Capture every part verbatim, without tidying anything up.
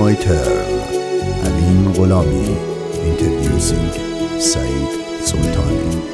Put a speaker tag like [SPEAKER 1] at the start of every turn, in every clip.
[SPEAKER 1] My Turn. امین غلامی. Introducing سعید سلطانی.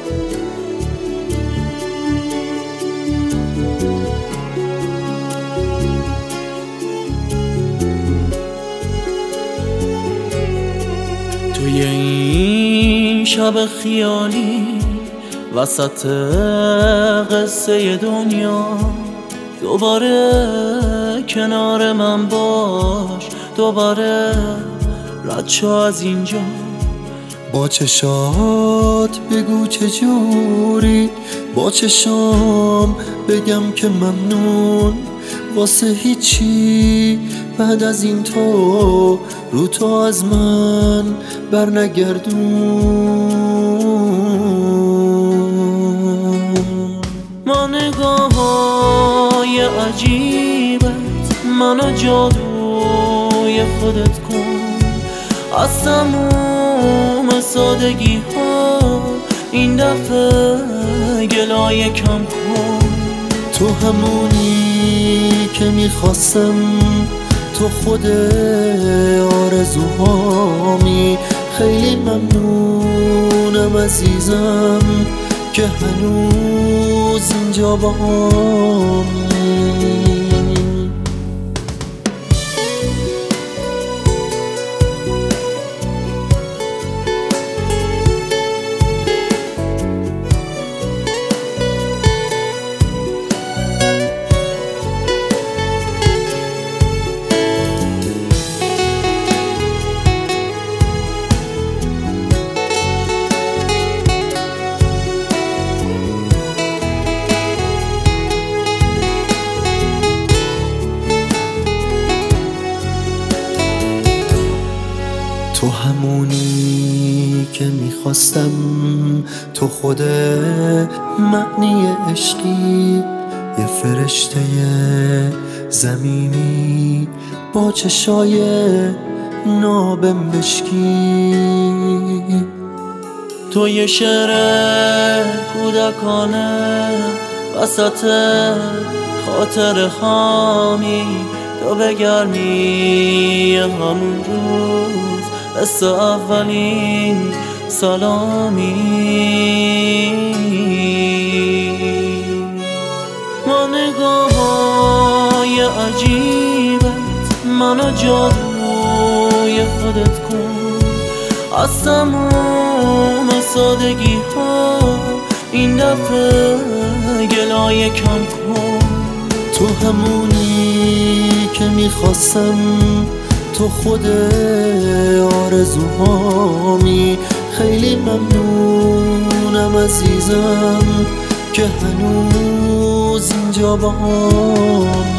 [SPEAKER 2] توی این شب خیالی وسط قصه دنیا دوباره کنار من باش، دوباره رد شو از اینجا.
[SPEAKER 3] با چشات بگو چجوری، با چشام بگم که ممنون واسه هیچی بعد از این تو رو تو از من بر نگردون.
[SPEAKER 2] ما نگاه های عجیبت منو جادوی خودت کن، از تموم سادگی ها این دفعه گلایه کم کن.
[SPEAKER 3] تو همونی که میخواستم، تو خود آرزوهامی. خیلی ممنونم عزیزم که هنوز اینجا باهامی. تو همونی که میخواستم، تو خود معنی عشقی. یه فرشته زمینی با چشای نابم بشکی.
[SPEAKER 2] تو یه شعر کودکانه وسط خاطر هامی، تو بگرمی همون روز قصه اولین سلامی. ما نگاه های عجیبت منو جادوی خودت کن، از تموم سادگی ها این دفعه گلایه کم کن.
[SPEAKER 3] تو همونی که میخواستم، تو خود آرزوهامی. خیلی ممنونم عزیزم که هنوز اینجا باهامی.